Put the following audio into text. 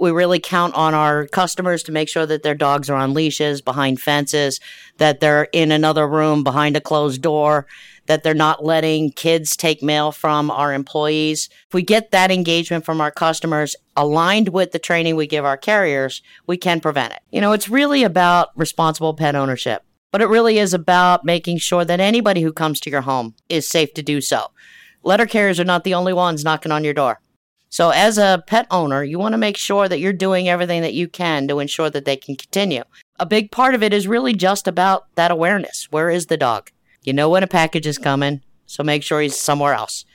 We really count on our customers to make sure that their dogs are on leashes, behind fences, that they're in another room behind a closed door, that they're not letting kids take mail from our employees. If we get that engagement from our customers aligned with the training we give our carriers, we can prevent it. It's really about responsible pet ownership, but it really is about making sure that anybody who comes to your home is safe to do so. Letter carriers are not the only ones knocking on your door. So as a pet owner, you want to make sure that you're doing everything that you can to ensure that they can continue. A big part of it is really just about that awareness. Where is the dog? You know when a package is coming, so make sure he's somewhere else.